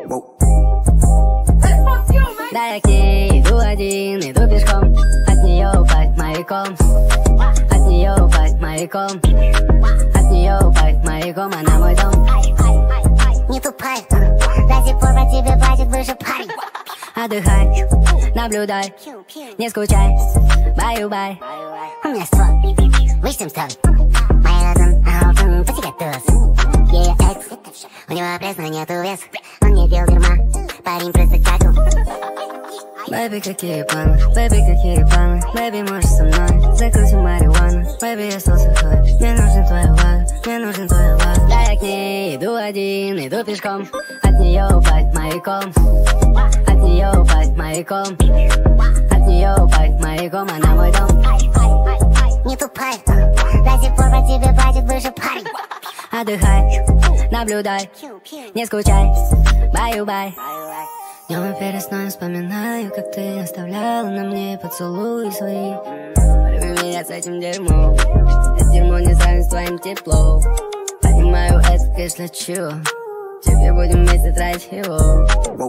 Да, я к ней иду один, иду пешком. От нее упасть маяком. От нее упасть маяком. От нее упасть маяком, она мой дом. Не тупай, до сих пор про тебя платит выше парень. Отдыхай, наблюдай, не скучай, баю-бай. У меня ствол, выше чем стол. Моя разум, посигатус. Ее экс, у него пресс, но нету вес. Он не пил дерьма, парень просто каку. Бэби, какие планы, бэби, какие планы. Бэби, можешь со мной, закрутим марихуану. Бэби, я стал сухой, мне нужен твой лад, мне нужен твой лад. Да, я к ней иду один, иду пешком. От нее упасть маяком. От нее упасть маяком. От нее упасть маяком, она мой дом. Не тупай, до сих пор про тебя платит выше парень. Отдыхай, наблюдай, не скучай, баю-бай. Днем и перед сном вспоминаю, как ты оставляла на мне поцелуи свои. Прими меня с этим дерьмом, это дерьмо не сравнится с твоим теплом. Понимаю, это, конечно, чего, теперь будем вместе тратить его.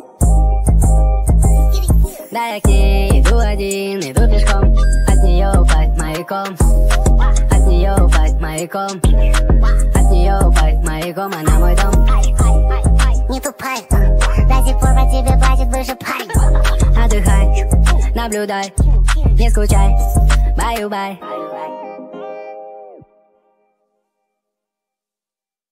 Да, я к ней иду один, иду пешком. От нее упасть маяком. От нее упасть маяком. От нее упасть маяком, она мой дом. Не тупай, до сих пор про тебя платит выше парень. Отдыхай, наблюдай, не скучай, баю-бай.